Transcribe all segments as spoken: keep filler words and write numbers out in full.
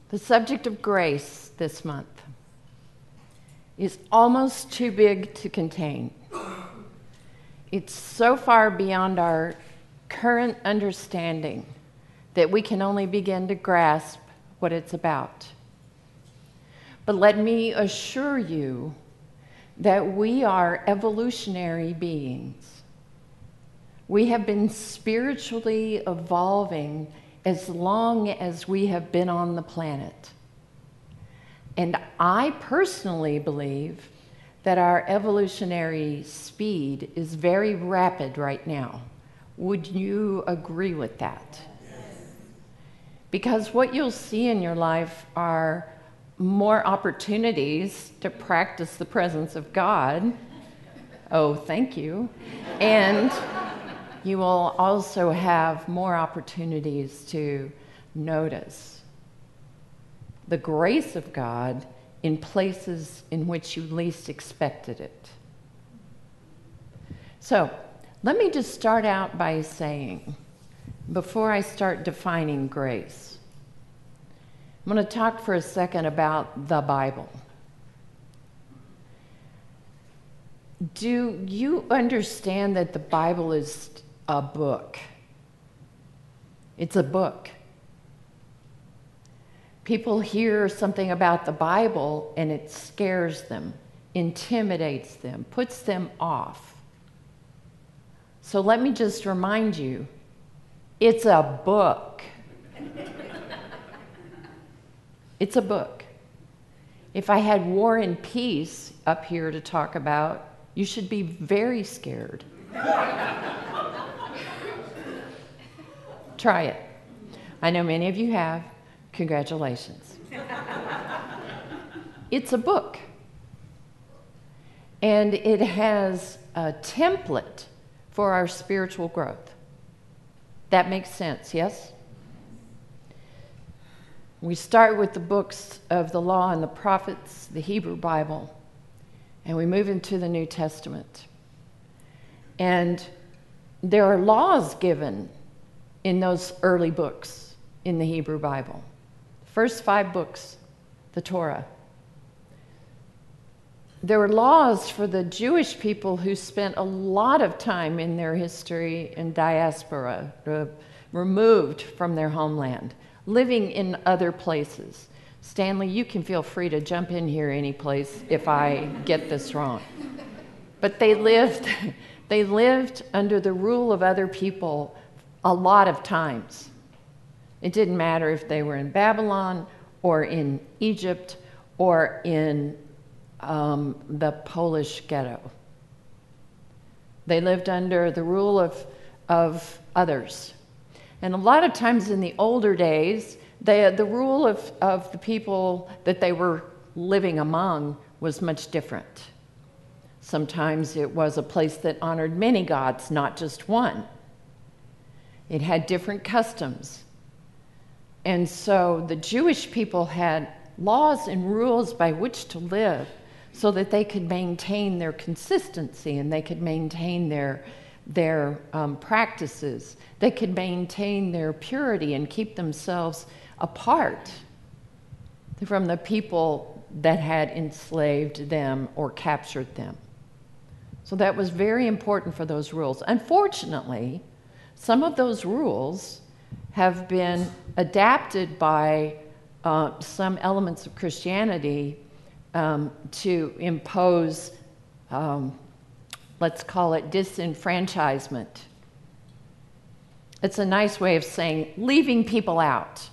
The subject of grace this month is almost too big to contain. It's so far beyond our current understanding that we can only begin to grasp what it's about. But let me assure you that we are evolutionary beings. We have been spiritually evolving as long as we have been on the planet. And I personally believe that our evolutionary speed is very rapid right now. Would you agree with that? Yes. Because what you'll see in your life are more opportunities to practice the presence of God. Oh, thank you. And you will also have more opportunities to notice the grace of God in places in which you least expected it. So, let me just start out by saying, before I start defining grace, I'm going to talk for a second about the Bible. Do you understand that the Bible is a book? It's a book. People hear something about the Bible and it scares them, intimidates them, puts them off. So let me just remind you, it's a book. It's a book. If I had War and Peace up here to talk about, you should be very scared. Try it. I know many of you have. Congratulations. It's a book. And it has a template for our spiritual growth. That makes sense, yes? We start with the books of the law and the prophets, the Hebrew Bible, and we move into the New Testament. And there are laws given in those early books in the Hebrew Bible. First five books, the Torah. There were laws for the Jewish people who spent a lot of time in their history in diaspora, uh, removed from their homeland, living in other places. Stanley, you can feel free to jump in here any place if I get this wrong. But they lived, they lived under the rule of other people a lot of times. It didn't matter if they were in Babylon or in Egypt or in um, the Polish ghetto. They lived under the rule of, of others. And a lot of times in the older days, they, the rule of, of the people that they were living among was much different. Sometimes it was a place that honored many gods, not just one. It had different customs. And so the Jewish people had laws and rules by which to live so that they could maintain their consistency and they could maintain their, their um, practices. They could maintain their purity and keep themselves apart from the people that had enslaved them or captured them. So that was very important for those rules. Unfortunately, some of those rules have been adapted by uh, some elements of Christianity um, to impose, um, let's call it disenfranchisement. It's a nice way of saying leaving people out.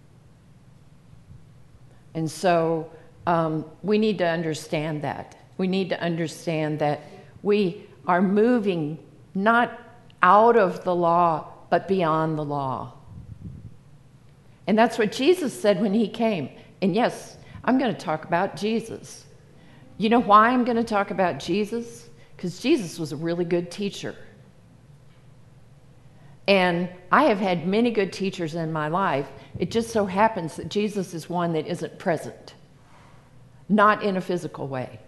And so um, we need to understand that. We need to understand that we are moving not out of the law, but beyond the law. And that's what Jesus said when he came. And yes, I'm going to talk about Jesus. You know why I'm going to talk about Jesus? Because Jesus was a really good teacher. And I have had many good teachers in my life. It just so happens that Jesus is one that isn't present, not in a physical way.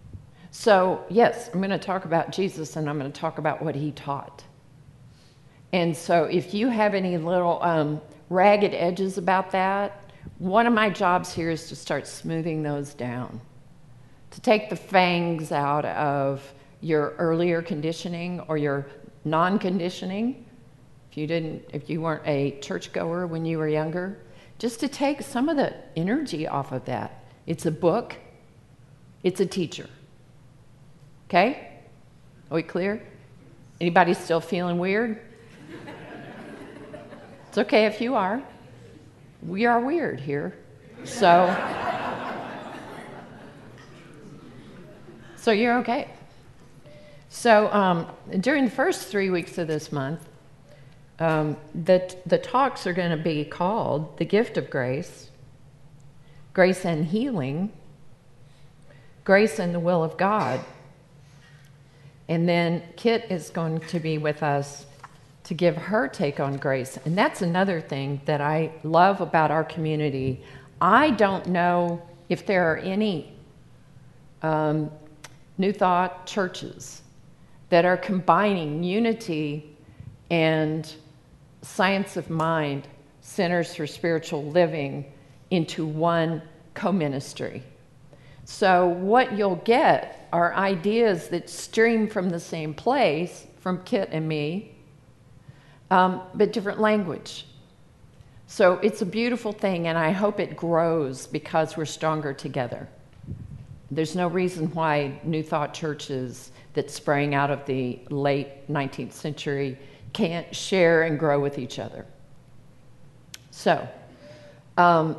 So, yes, I'm going to talk about Jesus and I'm going to talk about what he taught. And so if you have any little um, ragged edges about that, one of my jobs here is to start smoothing those down, to take the fangs out of your earlier conditioning or your non-conditioning. If you didn't, if you weren't a churchgoer when you were younger, just to take some of the energy off of that. It's a book. It's a teacher. Okay? Are we clear? Anybody still feeling weird? It's okay if you are. We are weird here. So, so you're okay. So um, during the first three weeks of this month, um, the, the talks are going to be called The Gift of Grace, Grace and Healing, Grace and the Will of God. And then Kit is going to be with us to give her take on grace. And that's another thing that I love about our community. I don't know if there are any um, New Thought churches that are combining unity and science of mind, centers for spiritual living, into one co-ministry. So what you'll get are ideas that stream from the same place, from Kit and me, um, but different language. So it's a beautiful thing, and I hope it grows because we're stronger together. There's no reason why New Thought churches that sprang out of the late nineteenth century can't share and grow with each other. So, um,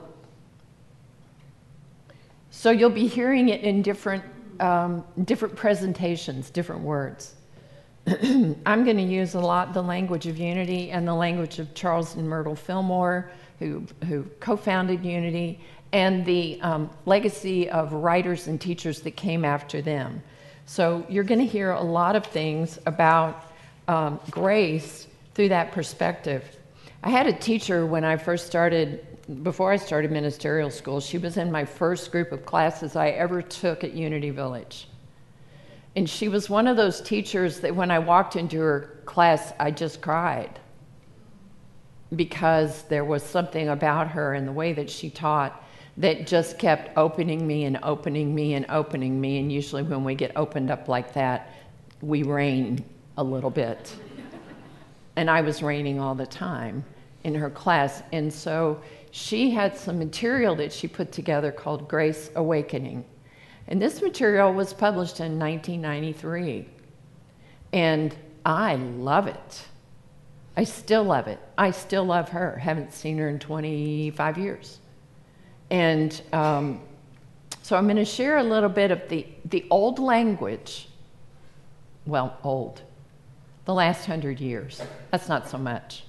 so you'll be hearing it in different um, different presentations, different words. I'm going to use a lot the language of Unity and the language of Charles and Myrtle Fillmore, who who co-founded Unity, and the um, legacy of writers and teachers that came after them. So you're going to hear a lot of things about um, grace through that perspective. I had a teacher when I first started, before I started ministerial school. She was in my first group of classes I ever took at Unity Village. And she was one of those teachers that when I walked into her class, I just cried, because there was something about her and the way that she taught that just kept opening me and opening me and opening me. And usually when we get opened up like that, we rain a little bit. And I was raining all the time in her class. And so she had some material that she put together called Grace Awakening. And this material was published in nineteen ninety-three. And I love it. I still love it. I still love her. Haven't seen her in twenty-five years. And um, so I'm going to share a little bit of the, the old language. Well, old. The last hundred years. That's not so much.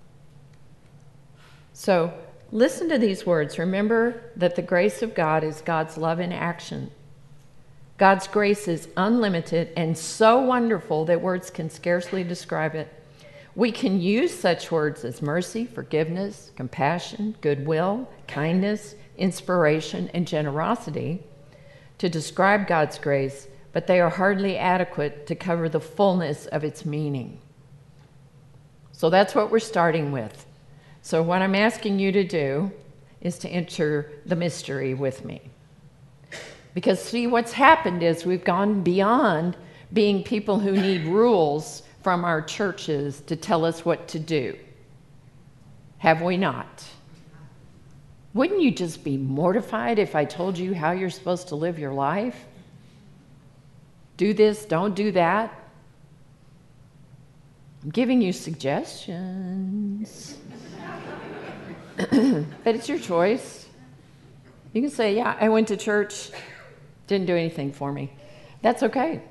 So listen to these words. Remember that the grace of God is God's love in action. God's grace is unlimited and so wonderful that words can scarcely describe it. We can use such words as mercy, forgiveness, compassion, goodwill, kindness, inspiration, and generosity to describe God's grace, but they are hardly adequate to cover the fullness of its meaning. So that's what we're starting with. So what I'm asking you to do is to enter the mystery with me. Because see, what's happened is we've gone beyond being people who need rules from our churches to tell us what to do. Have we not? Wouldn't you just be mortified if I told you how you're supposed to live your life? Do this, don't do that. I'm giving you suggestions. But it's your choice. You can say, yeah, I went to church, didn't do anything for me. That's okay.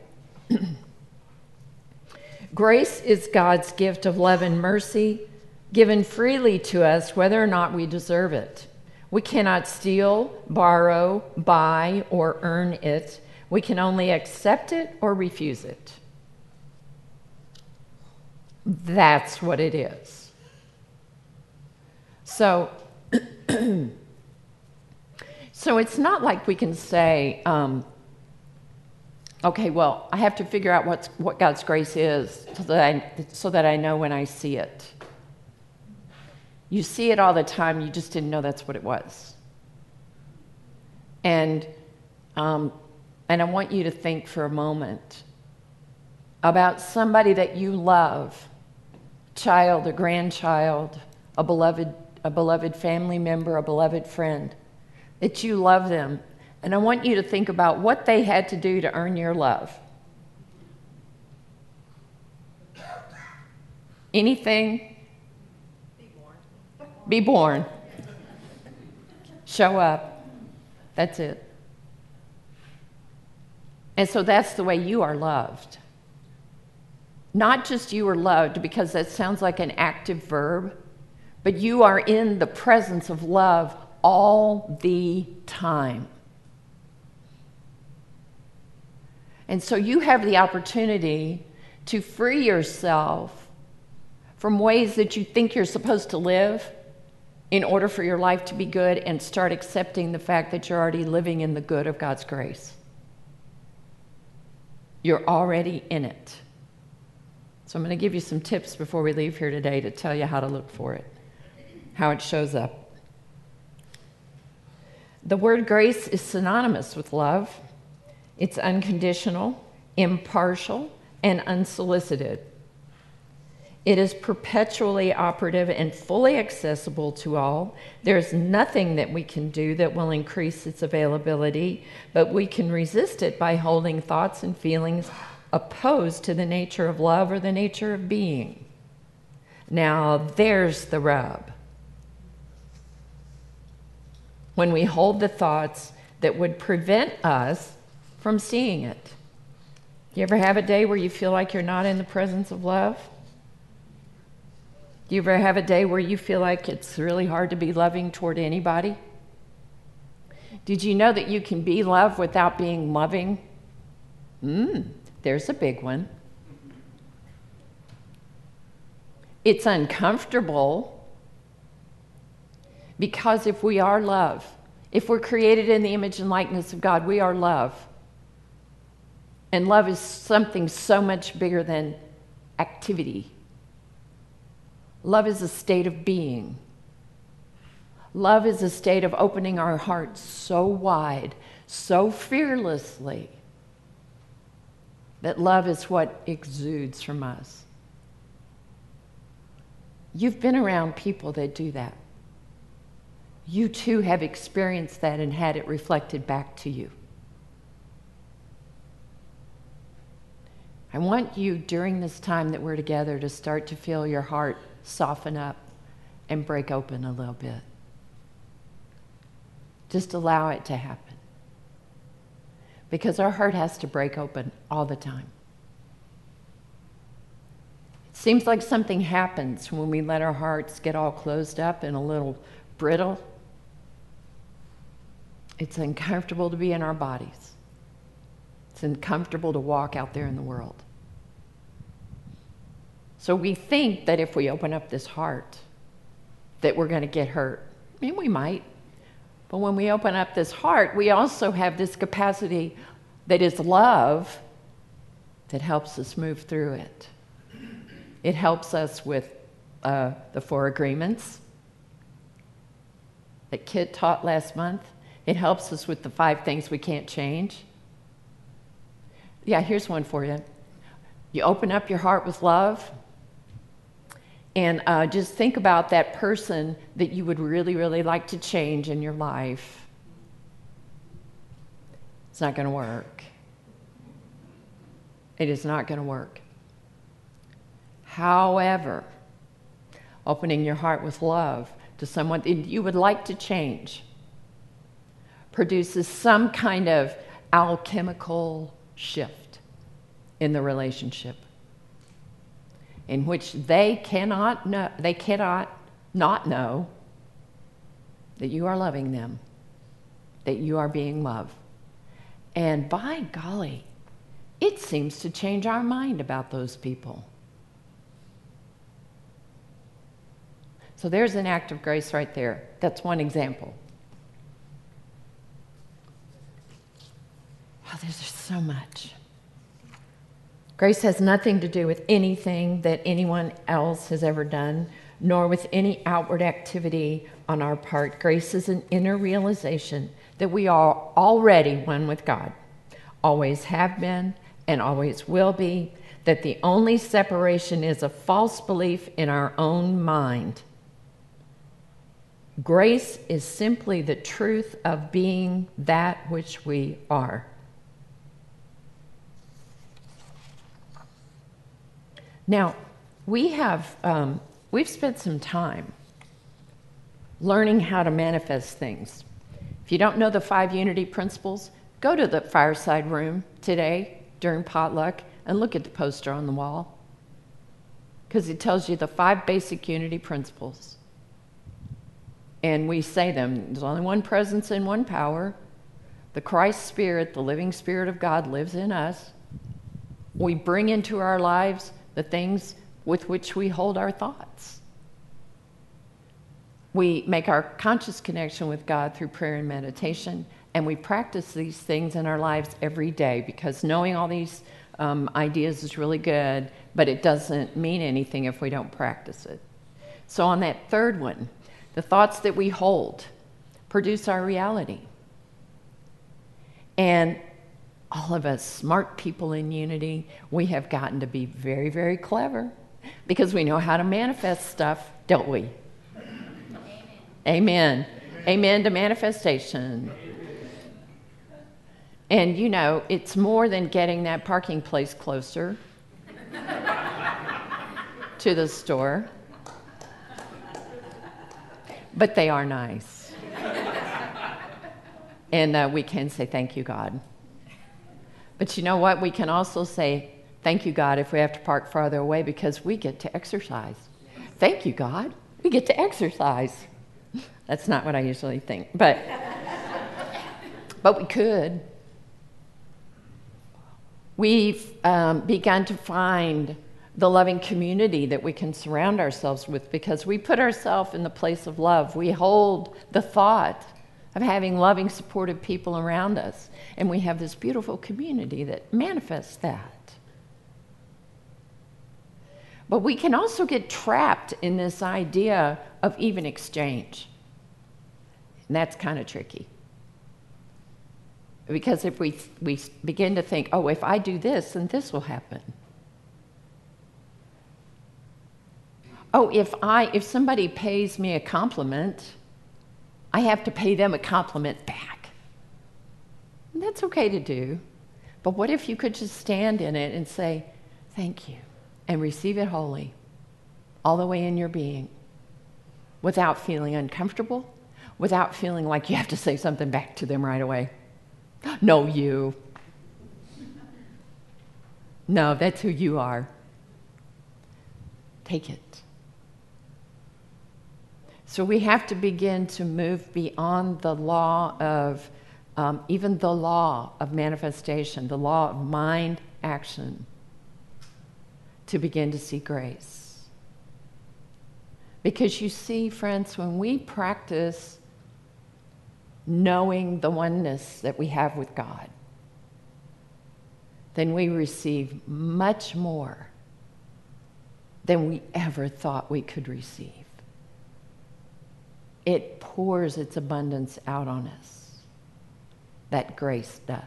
Grace is God's gift of love and mercy, given freely to us whether or not we deserve it. We cannot steal, borrow, buy, or earn it. We can only accept it or refuse it. That's what it is. So, so it's not like we can say, um, Okay, well, I have to figure out what's, what God's grace is so that, I, so that I know when I see it. You see it all the time, you just didn't know that's what it was. And, um, and I want you to think for a moment about somebody that you love, child, a grandchild, a beloved, a beloved family member, a beloved friend, that you love them. And I want you to think about what they had to do to earn your love. Anything? Be born. Be born. Show up. That's it. And so that's the way you are loved. Not just you are loved, because that sounds like an active verb, but you are in the presence of love all the time. And so you have the opportunity to free yourself from ways that you think you're supposed to live in order for your life to be good, and start accepting the fact that you're already living in the good of God's grace. You're already in it. So I'm going to give you some tips before we leave here today to tell you how to look for it, how it shows up. The word grace is synonymous with love. It's unconditional, impartial, and unsolicited. It is perpetually operative and fully accessible to all. There's nothing that we can do that will increase its availability, but we can resist it by holding thoughts and feelings opposed to the nature of love or the nature of being. Now, there's the rub. When we hold the thoughts that would prevent us from seeing it. You ever have a day where you feel like you're not in the presence of love? Do you ever have a day where you feel like it's really hard to be loving toward anybody? Did you know that you can be loved without being loving? Hmm, there's a big one. It's uncomfortable, because if we are love, if we're created in the image and likeness of God, we are love. And love is something so much bigger than activity. Love is a state of being. Love is a state of opening our hearts so wide, so fearlessly, that love is what exudes from us. You've been around people that do that. You too have experienced that and had it reflected back to you. I want you, during this time that we're together, to start to feel your heart soften up and break open a little bit. Just allow it to happen. Because our heart has to break open all the time. It seems like something happens when we let our hearts get all closed up and a little brittle. It's uncomfortable to be in our bodies. It's uncomfortable to walk out there in the world. So we think that if we open up this heart, that we're going to get hurt. I mean, we might. But when we open up this heart, we also have this capacity that is love that helps us move through it. It helps us with uh, the four agreements that Kit taught last month. It helps us with the five things we can't change. Yeah, here's one for you. You open up your heart with love, and uh, just think about that person that you would really, really like to change in your life. It's not going to work. It is not going to work. However, opening your heart with love to someone that you would like to change produces some kind of alchemical shift in the relationship, in which they cannot know, they cannot not know that you are loving them, that you are being loved. And by golly, it seems to change our mind about those people. So there's an act of grace right there. That's one example. Oh, there's so much. Grace has nothing to do with anything that anyone else has ever done, nor with any outward activity on our part. Grace is an inner realization that we are already one with God, always have been and always will be, that the only separation is a false belief in our own mind. Grace is simply the truth of being that which we are. Now, we have, um, we've spent some time learning how to manifest things. If you don't know the five unity principles, go to the fireside room today during potluck and look at the poster on the wall, because it tells you the five basic unity principles. And we say them. There's only one presence and one power. The Christ Spirit, the living Spirit of God, lives in us. We bring into our lives the things with which we hold our thoughts. We make our conscious connection with God through prayer and meditation, and we practice these things in our lives every day, because knowing all these um, ideas is really good, but it doesn't mean anything if we don't practice it. So on that third one, the thoughts that we hold produce our reality. And all of us smart people in Unity, we have gotten to be very, very clever, because we know how to manifest stuff, don't we? Amen. Amen. Amen to manifestation. And you know, it's more than getting that parking place closer to the store. But they are nice. And uh, we can say, thank you, God. But you know what? We can also say, thank you, God, if we have to park farther away, because we get to exercise. Thank you, God. We get to exercise. That's not what I usually think, but, but we could. We've um, begun to find the loving community that we can surround ourselves with, because we put ourselves in the place of love. We hold the thought of having loving, supportive people around us. And we have this beautiful community that manifests that. But we can also get trapped in this idea of even exchange. And that's kind of tricky. Because if we, we begin to think, oh, if I do this, then this will happen. Oh, if I if somebody pays me a compliment, I have to pay them a compliment back. And that's okay to do. But what if you could just stand in it and say, thank you, and receive it wholly, all the way in your being, without feeling uncomfortable, without feeling like you have to say something back to them right away. No, you. No, that's who you are. Take it. So we have to begin to move beyond the law of, um, even the law of manifestation, the law of mind action, to begin to see grace. Because you see, friends, when we practice knowing the oneness that we have with God, then we receive much more than we ever thought we could receive. It pours its abundance out on us. That grace does.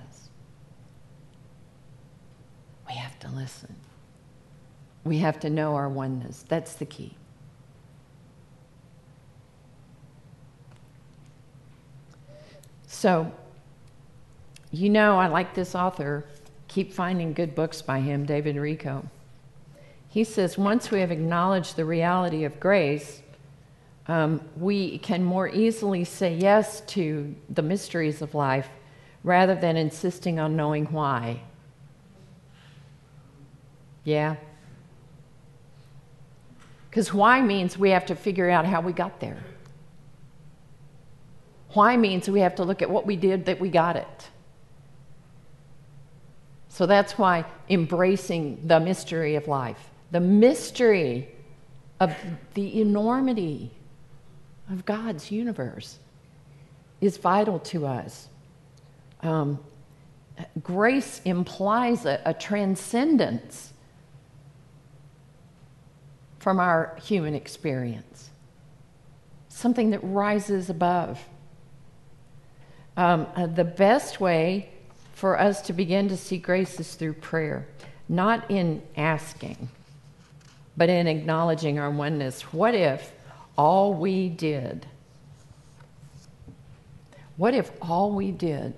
We have to listen. We have to know our oneness. That's the key. So, you know, I like this author. Keep finding good books by him, David Richo. He says, once we have acknowledged the reality of grace, um, we can more easily say yes to the mysteries of life rather than insisting on knowing why. Yeah? Because why means we have to figure out how we got there. Why means we have to look at what we did that we got it. So that's why embracing the mystery of life, the mystery of the enormity of God's universe, is vital to us. Um, Grace implies a, a transcendence from our human experience, something that rises above. Um, uh, the best way for us to begin to see grace is through prayer, not in asking, but in acknowledging our oneness. What if all we did, what if all we did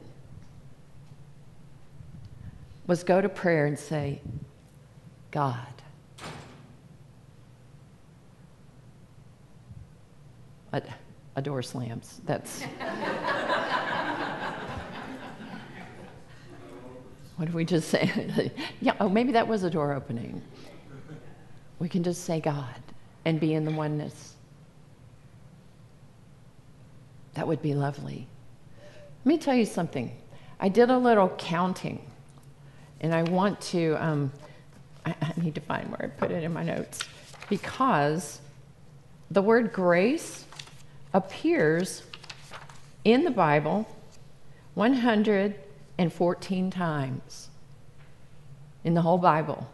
was go to prayer and say, God, a, a door slams. That's... What did we just say? Yeah, oh, maybe that was a door opening. We can just say God and be in the oneness. That would be lovely. Let me tell you something. I did a little counting, and I want to, um, I, I need to find where I put it in my notes, because the word grace appears in the Bible one hundred fourteen times in the whole Bible.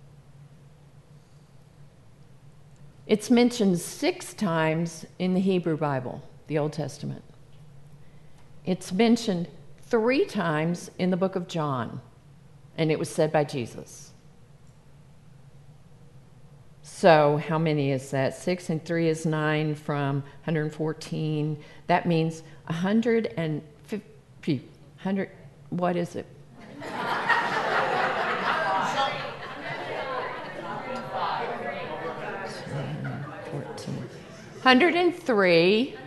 It's mentioned six times in the Hebrew Bible, the Old Testament. It's mentioned three times in the book of John, and it was said by Jesus. So how many is that? Six and three is nine from one hundred fourteen. That means one hundred fifty, one hundred, what is it? fourteen. one hundred three.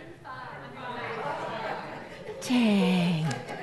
Dang.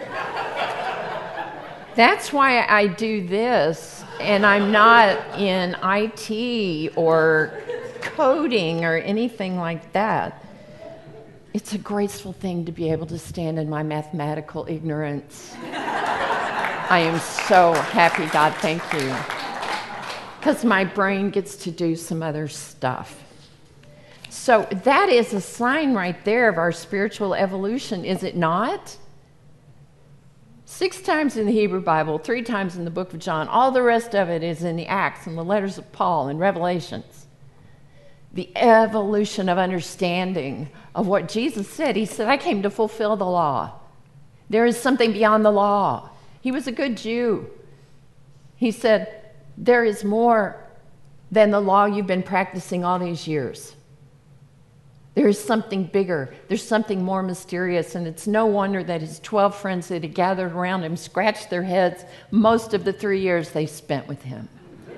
That's why I do this, and I'm not in I T or coding or anything like that. It's a graceful thing to be able to stand in my mathematical ignorance. I am so happy, God, thank you. Because my brain gets to do some other stuff. So that is a sign right there of our spiritual evolution, is it not? Six times in the Hebrew Bible, three times in the book of John. All the rest of it is in the Acts and the letters of Paul and Revelations. The evolution of understanding of what Jesus said. He said, I came to fulfill the law. There is something beyond the law. He was a good Jew. He said, there is more than the law you've been practicing all these years. There is something bigger. There's something more mysterious, and it's no wonder that his twelve friends that had gathered around him scratched their heads most of the three years they spent with him.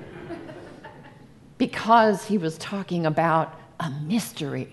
Because he was talking about a mystery.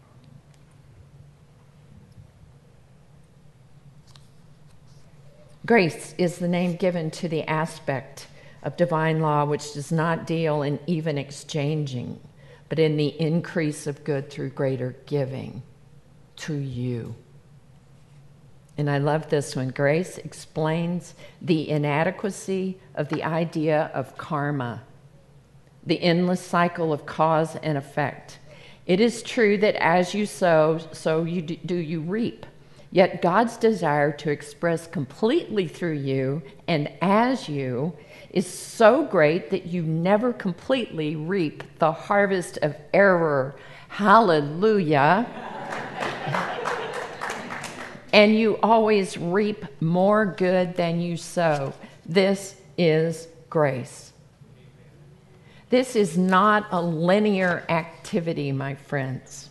Grace is the name given to the aspect of divine law which does not deal in even exchanging, but in the increase of good through greater giving to you. And I love this one. Grace explains the inadequacy of the idea of karma, the endless cycle of cause and effect. It is true that as you sow, so you do, do you reap. Yet God's desire to express completely through you and as you is so great that you never completely reap the harvest of error. Hallelujah. And you always reap more good than you sow. This is grace. This is not a linear activity, my friends.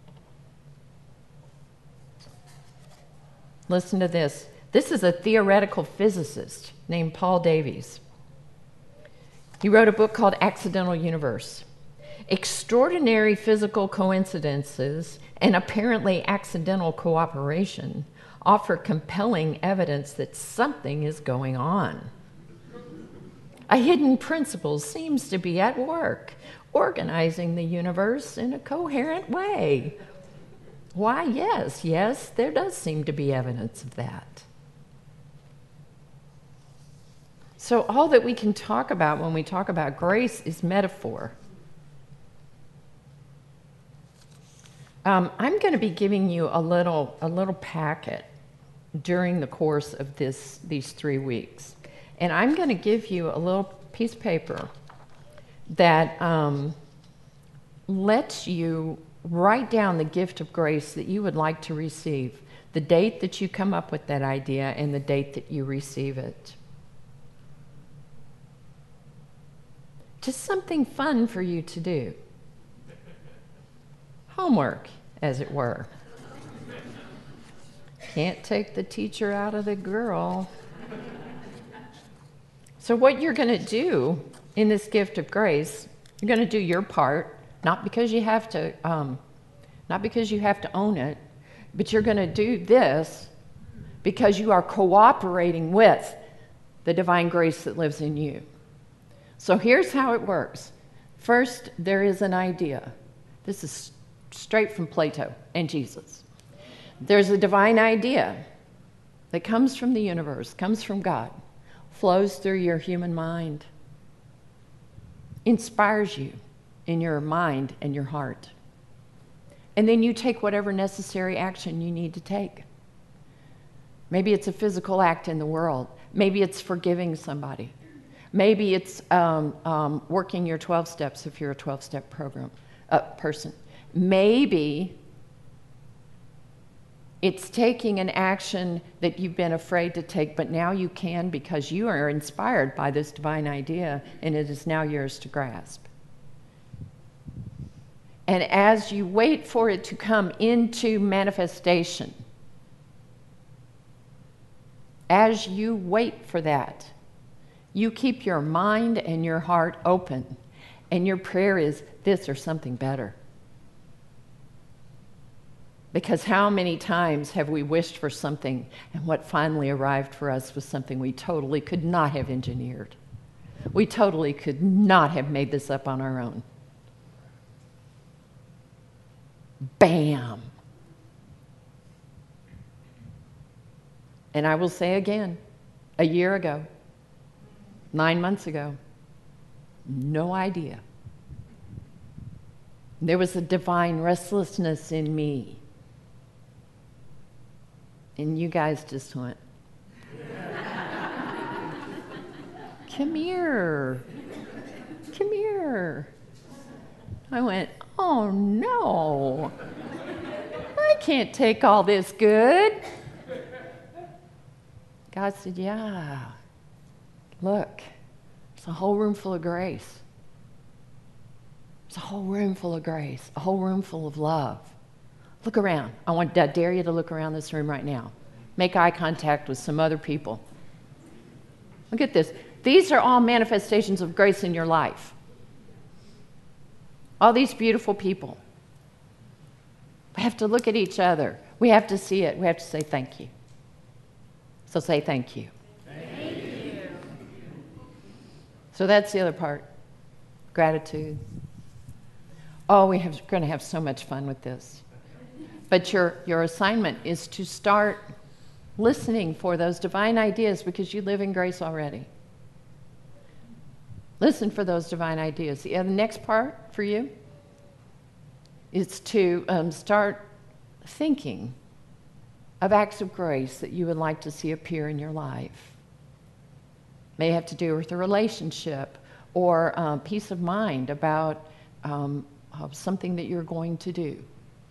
Listen to this. This is a theoretical physicist named Paul Davies. He wrote a book called Accidental Universe. Extraordinary physical coincidences and apparently accidental cooperation offer compelling evidence that something is going on. A hidden principle seems to be at work, organizing the universe in a coherent way. Why, yes, yes, there does seem to be evidence of that. So all that we can talk about when we talk about grace is metaphor. Um, I'm going to be giving you a little, a little packet during the course of this these three weeks. And I'm going to give you a little piece of paper that um, lets you write down the gift of grace that you would like to receive, the date that you come up with that idea and the date that you receive it. Just something fun for you to do. Homework, as it were. Can't take the teacher out of the girl. So what you're going to do in this gift of grace, you're going to do your part, not because you have to, um, not because you have to own it, but you're going to do this because you are cooperating with the divine grace that lives in you. So here's how it works. First, there is an idea. This is straight from Plato and Jesus. There's a divine idea that comes from the universe, comes from God, flows through your human mind, inspires you in your mind and your heart. And then you take whatever necessary action you need to take. Maybe it's a physical act in the world. Maybe it's forgiving somebody. Maybe it's um, um, working your twelve steps if you're a twelve-step program uh, person. Maybe it's taking an action that you've been afraid to take, but now you can because you are inspired by this divine idea, and it is now yours to grasp. And as you wait for it to come into manifestation, as you wait for that, you keep your mind and your heart open, and your prayer is this or something better. Because how many times have we wished for something, and what finally arrived for us was something we totally could not have engineered. We totally could not have made this up on our own. Bam! And I will say again, a year ago, nine months ago, no idea. There was a divine restlessness in me. And you guys just went, come here, come here. I went, oh no, I can't take all this good. God said, yeah, look, it's a whole room full of grace. It's a whole room full of grace, a whole room full of love. Look around. I want to dare you to look around this room right now. Make eye contact with some other people. Look at this. These are all manifestations of grace in your life. All these beautiful people. We have to look at each other. We have to see it. We have to say thank you. So say thank you. Thank you. So that's the other part. Gratitude. Oh, we have going to have so much fun with this. But your, your assignment is to start listening for those divine ideas because you live in grace already. Listen for those divine ideas. The, the next part for you is to um, start thinking of acts of grace that you would like to see appear in your life. May have to do with a relationship or uh, peace of mind about um, something that you're going to do.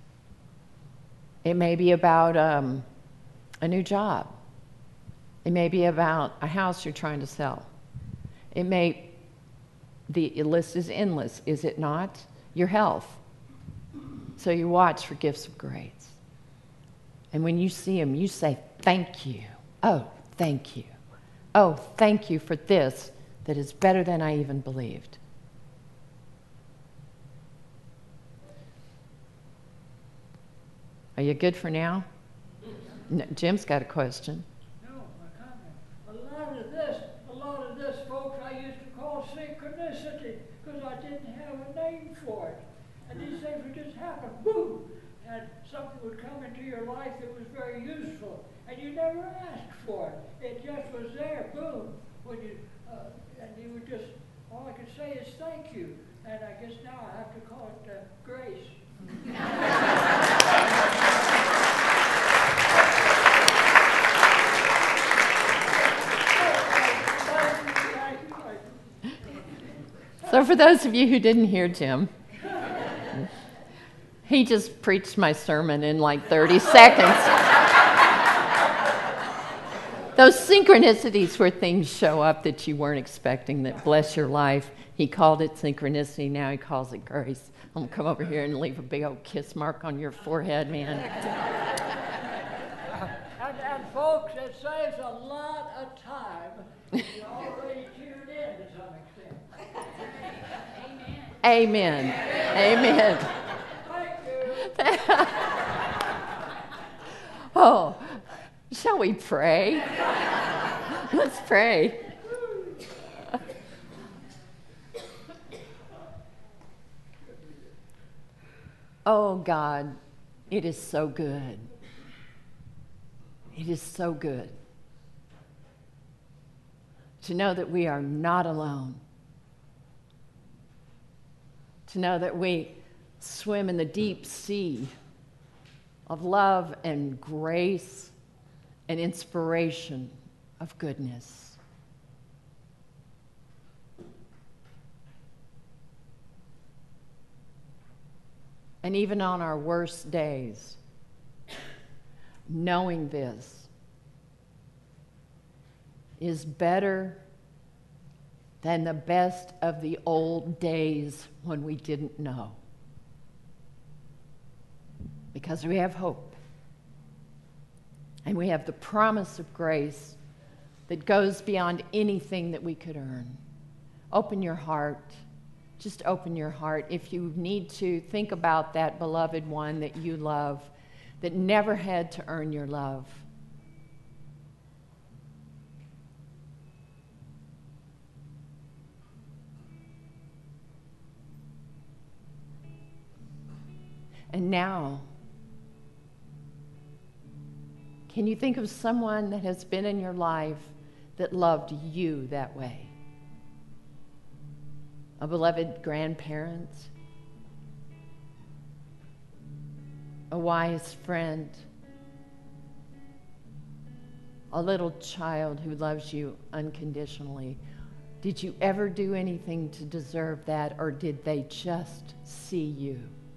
It may be about um, a new job. It may be about a house you're trying to sell. It may, the list is endless, is it not? Your health. So you watch for gifts of grace. And when you see them, you say, thank you. Oh, thank you. Oh, thank you for this that is better than I even believed. Are you good for now? No, Jim's got a question. No, my comment. A lot of this, a lot of this, folks, I used to call synchronicity because I didn't have a name for it. And these things would just happen, boom, and something would come into your life that was very useful, and you never asked for it. It just was there, boom. When you uh, and you would just, all I could say is thank you, and I guess now I have to call it uh, grace. for those of you who didn't hear Jim, he just preached my sermon in like thirty seconds. Those synchronicities where things show up that you weren't expecting that bless your life. He called it synchronicity, now he calls it grace. I'm going to come over here and leave a big old kiss mark on your forehead, man. And, and folks, it saves a lot of time. You already tuned in to some extent. Amen. Amen. Thank you. Oh, shall we pray? Let's pray. Oh God, it is so good. It is so good to know that we are not alone, to know that we swim in the deep sea of love and grace and inspiration of goodness. And even on our worst days, knowing this is better than the best of the old days when we didn't know. Because we have hope. And we have the promise of grace that goes beyond anything that we could earn. Open your heart. Just open your heart. If you need to, think about that beloved one that you love, that never had to earn your love. And now, can you think of someone that has been in your life that loved you that way? A beloved grandparent, a wise friend, a little child who loves you unconditionally. Did you ever do anything to deserve that, or did they just see you?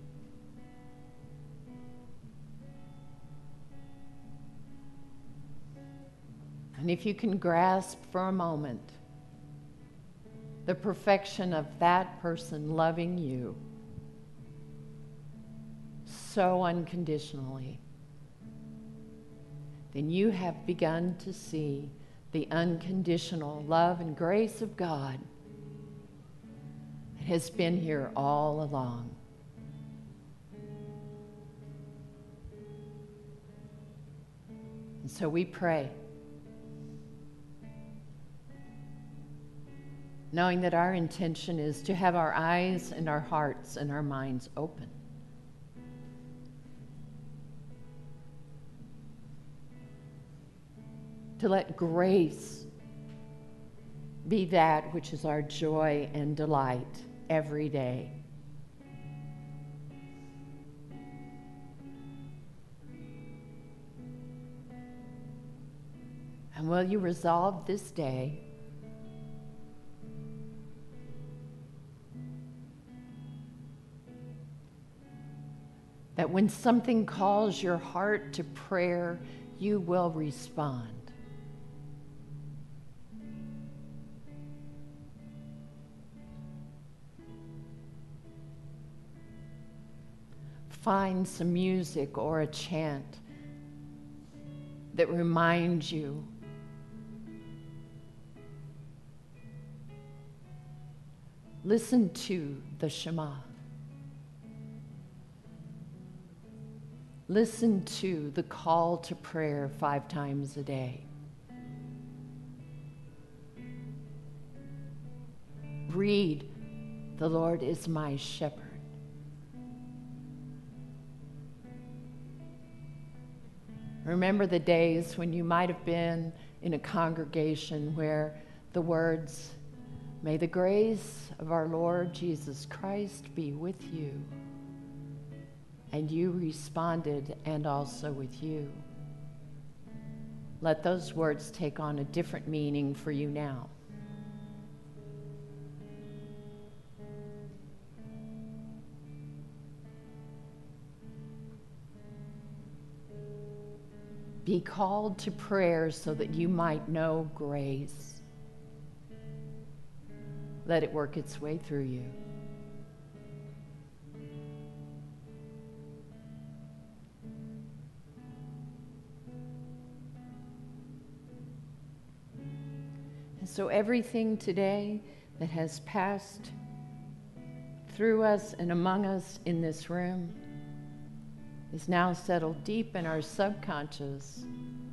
And if you can grasp for a moment the perfection of that person loving you so unconditionally, then you have begun to see the unconditional love and grace of God that has been here all along. And so we pray, knowing that our intention is to have our eyes and our hearts and our minds open. To let grace be that which is our joy and delight every day. And will you resolve this day that when something calls your heart to prayer, you will respond. Find some music or a chant that reminds you listen to the Shema. Listen to the call to prayer five times a day. Read, "The Lord is my shepherd." Remember the days when you might have been in a congregation where the words, "May the grace of our Lord Jesus Christ be with you," and you responded, "and also with you." Let those words take on a different meaning for you now. Be called to prayer so that you might know grace. Let it work its way through you. And so everything today that has passed through us and among us in this room is now settled deep in our subconscious.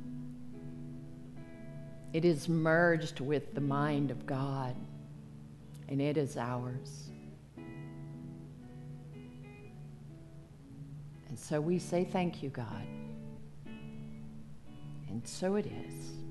It is merged with the mind of God, and it is ours. And so we say thank you, God. And so it is.